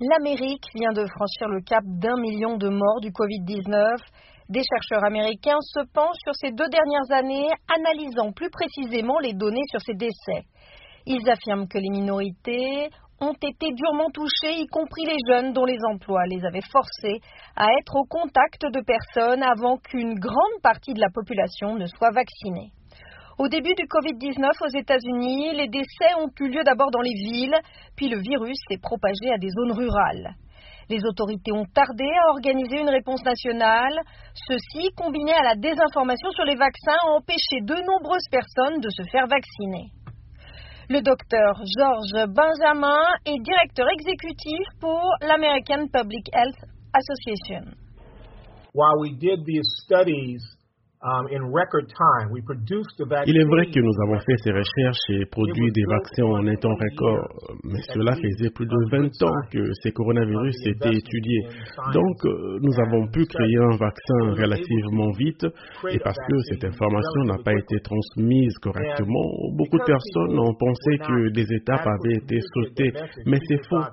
L'Amérique vient de franchir le cap d'1 million de morts du Covid-19. Des chercheurs américains se penchent sur ces 2 dernières années, analysant plus précisément les données sur ces décès. Ils affirment que les minorités ont été durement touchées, y compris les jeunes dont les emplois les avaient forcés à être au contact de personnes avant qu'une grande partie de la population ne soit vaccinée. Au début du Covid-19 aux États-Unis, les décès ont eu lieu d'abord dans les villes, puis le virus s'est propagé à des zones rurales. Les autorités ont tardé à organiser une réponse nationale. Ceci, combiné à la désinformation sur les vaccins, a empêché de nombreuses personnes de se faire vacciner. Le docteur George Benjamin est directeur exécutif pour l'American Public Health Association. While we did these studies in record time, we produced the vaccine. Il est vrai que nous avons fait ces recherches et produit des vaccins en un temps record, mais cela faisait plus de 20 ans que ces coronavirus étaient étudiés. Donc, nous avons pu créer un vaccin relativement vite, et parce que cette information n'a pas été transmise correctement, beaucoup de personnes ont pensé que des étapes avaient été sautées, mais c'est faux.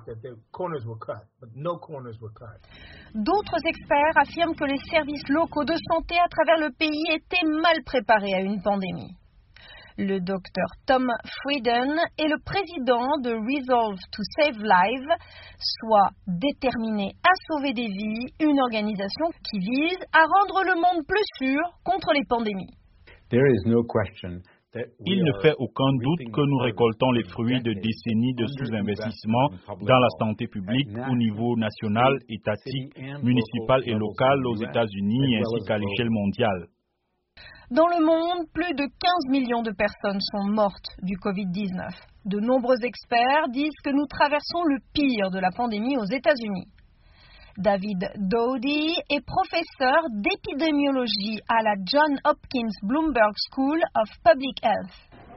D'autres experts affirment que les services locaux de santé à travers le pays étaient mal préparés à une pandémie. Le docteur Tom Frieden est le président de Resolve to Save Lives, soit déterminé à sauver des vies, une organisation qui vise à rendre le monde plus sûr contre les pandémies. Il ne fait aucun doute que nous récoltons les fruits de décennies de sous-investissement dans la santé publique au niveau national, étatique, municipal et local aux États-Unis ainsi qu'à l'échelle mondiale. Dans le monde, plus de 15 millions de personnes sont mortes du Covid-19. De nombreux experts disent que nous traversons le pire de la pandémie aux États-Unis. David Dowdy est professeur d'épidémiologie à la Johns Hopkins Bloomberg School of Public Health.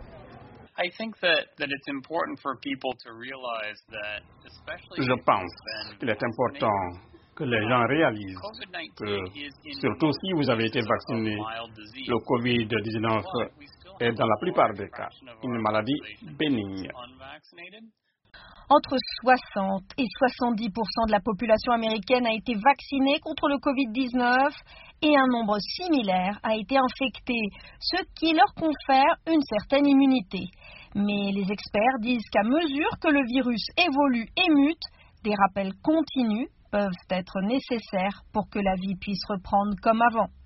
Je pense qu'il est important que les gens réalisent que, surtout si vous avez été vacciné, le Covid-19 est dans la plupart des cas une maladie bénigne. Entre 60 et 70% de la population américaine a été vaccinée contre le Covid-19 et un nombre similaire a été infecté, ce qui leur confère une certaine immunité. Mais les experts disent qu'à mesure que le virus évolue et mute, des rappels continus peuvent être nécessaires pour que la vie puisse reprendre comme avant.